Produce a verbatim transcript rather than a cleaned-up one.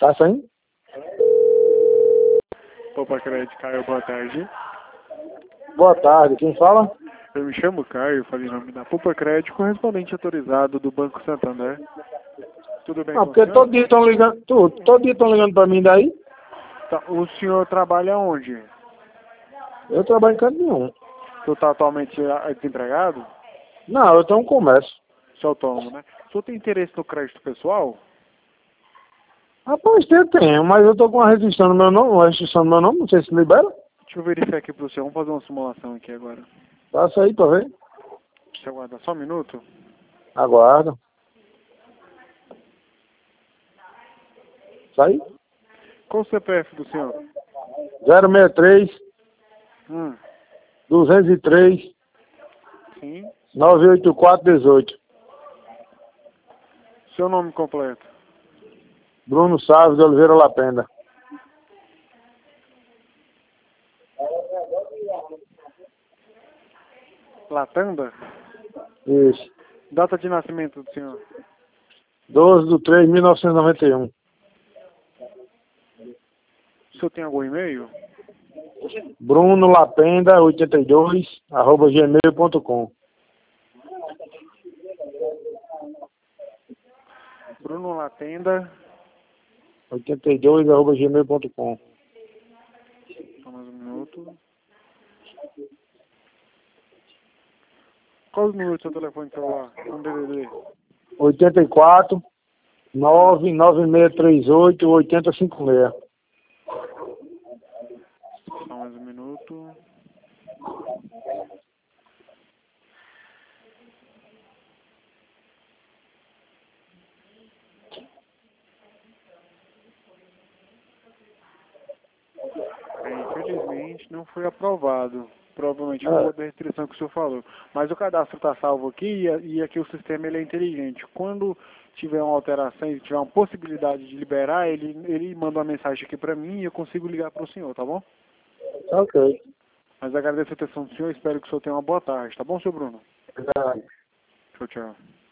Tá saindo? Poupa Crédito, Caio, boa tarde. Boa tarde, quem fala? Eu me chamo Caio, falei em nome da Poupa Crédito, correspondente autorizado do Banco Santander. Tudo bem Não, com o porque senhor? todo dia estão ligando, tu, todo dia estão ligando pra mim daí. Tá, o senhor trabalha onde? Eu trabalho em canto nenhum. O senhor está atualmente ah, desempregado? Não, eu tenho um comércio. Sou autônomo, né? O senhor tem interesse no crédito pessoal? Rapaz, eu tenho, mas eu tô com uma restrição no meu nome, uma restrição no meu nome, não sei se libera. Deixa eu verificar aqui para o senhor. Vamos fazer uma simulação aqui agora. Passa aí pra ver. Deixa eu aguardar só um minuto. Aguarda. Sai. Qual o C P F do senhor? zero seis três, Hum, duzentos e três, sim. nove oito quatro, dezoito. Seu nome completo? Bruno Salves de Oliveira Lapenda. Latanda? Isso. Data de nascimento do senhor? doze de três de mil novecentos e noventa e um. O senhor tem algum e-mail? Bruno Lapenda oitenta e dois, arroba gmail ponto com. Bruno Latenda. oitenta e dois, arroba gmail ponto com. Só mais um minuto. Qual o número do seu telefone celular? Um D D D. oitenta e quatro, nove nove seis três oito, oito zero cinco seis. Só mais um minuto. É, infelizmente não foi aprovado. Provavelmente por Ah, conta da restrição que o senhor falou. Mas o cadastro está salvo aqui e, a- e aqui o sistema ele é inteligente. Quando tiver uma alteração e tiver uma possibilidade de liberar, ele, ele manda uma mensagem aqui para mim e eu consigo ligar para o senhor, tá bom? tá ok. Mas agradeço a atenção do senhor e espero que o senhor tenha uma boa tarde, tá bom, senhor Bruno? Verdade. Tchau, tchau.